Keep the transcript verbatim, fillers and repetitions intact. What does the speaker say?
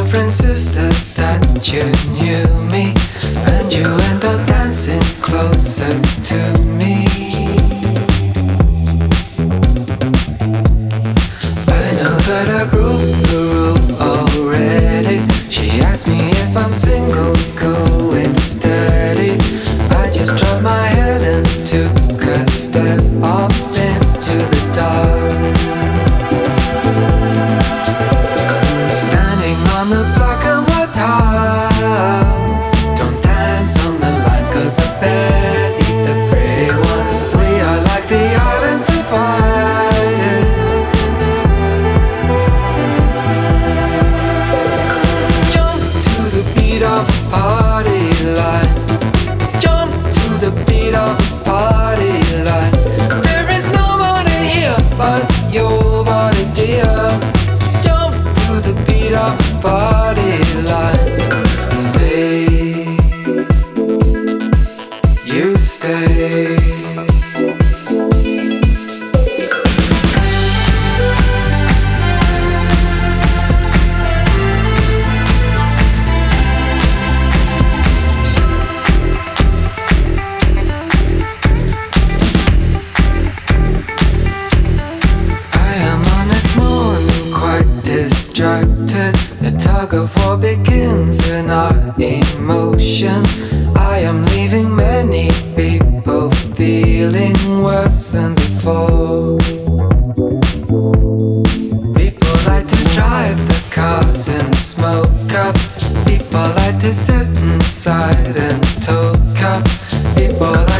insisted that you knew me, and you end up dancing closer to me. I know that I broke the rule already. She asked me if I'm single, going steady. I just dropped my head and took a step off into the dark. Standing on the black and white tiles, don't dance on the lines, cause the bears eat the pretty ones. We are like the islands divided. Jump to the beat of a party line. Jump to the beat of a party line. There is no money here but your body, dear. Jump to the beat of a party line. Stay, you stay. Distracted, the tug of war begins in our emotion. I am leaving many people feeling worse than before. People like to drive the cars and smoke up. People like to sit inside and talk up. People like